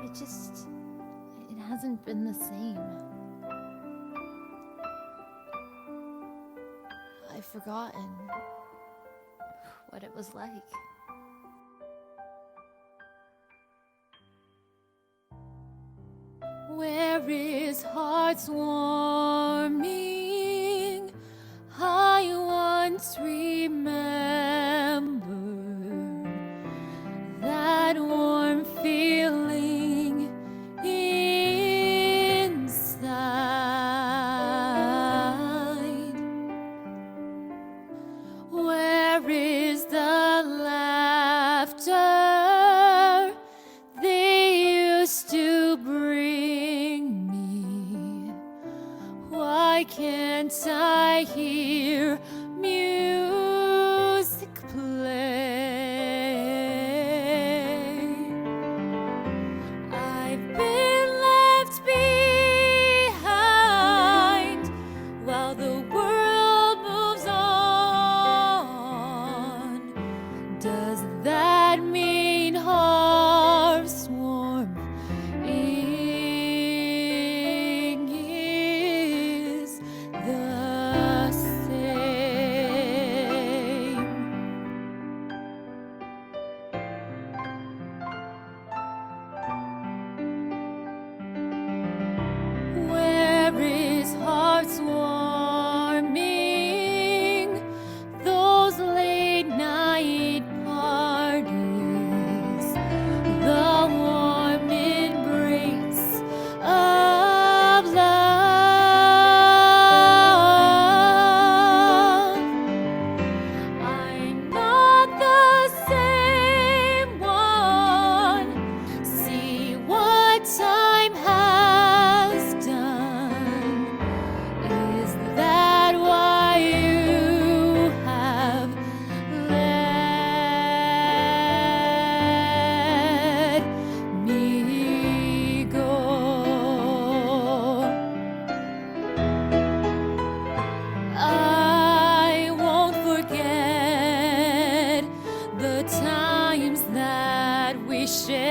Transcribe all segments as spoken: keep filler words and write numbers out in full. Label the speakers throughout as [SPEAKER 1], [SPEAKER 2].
[SPEAKER 1] It just, it hasn't been the same. I've forgotten what it was like. Where is hearts warming? I once remember that warm feeling inside. Where is the laughter they used to bring me? Why can't I hear music play? I've been left behind while the world moves on. Does that mean hearts warm? Is the same. Where is hearts warming? Those late night parties, the warm embrace of love. I'm not the same one. See what time has done. Is that why you have let me go? I won't forget the times that we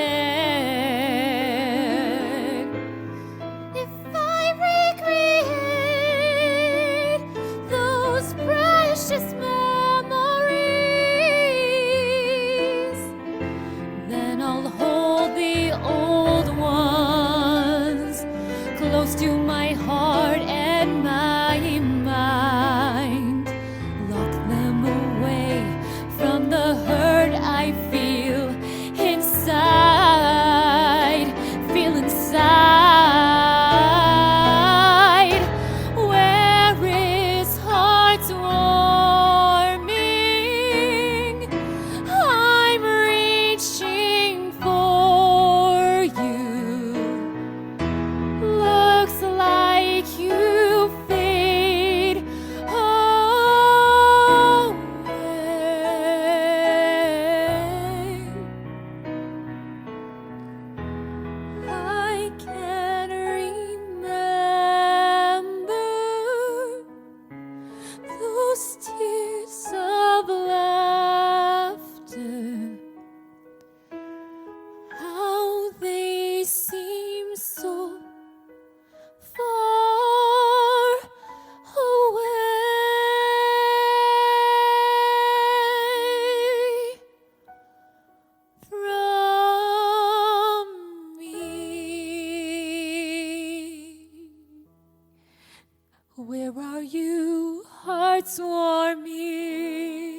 [SPEAKER 1] shared. If I recreate those precious memories, then I'll hold the old ones close to my heart and my mind. Lock them away from the hurt I feel inside, feel inside. Where is hearts warming? I'm reaching for you. Looks like you fade away. I can remember those tears of laughter, how they seem so far away from me. Where are you, hearts warming?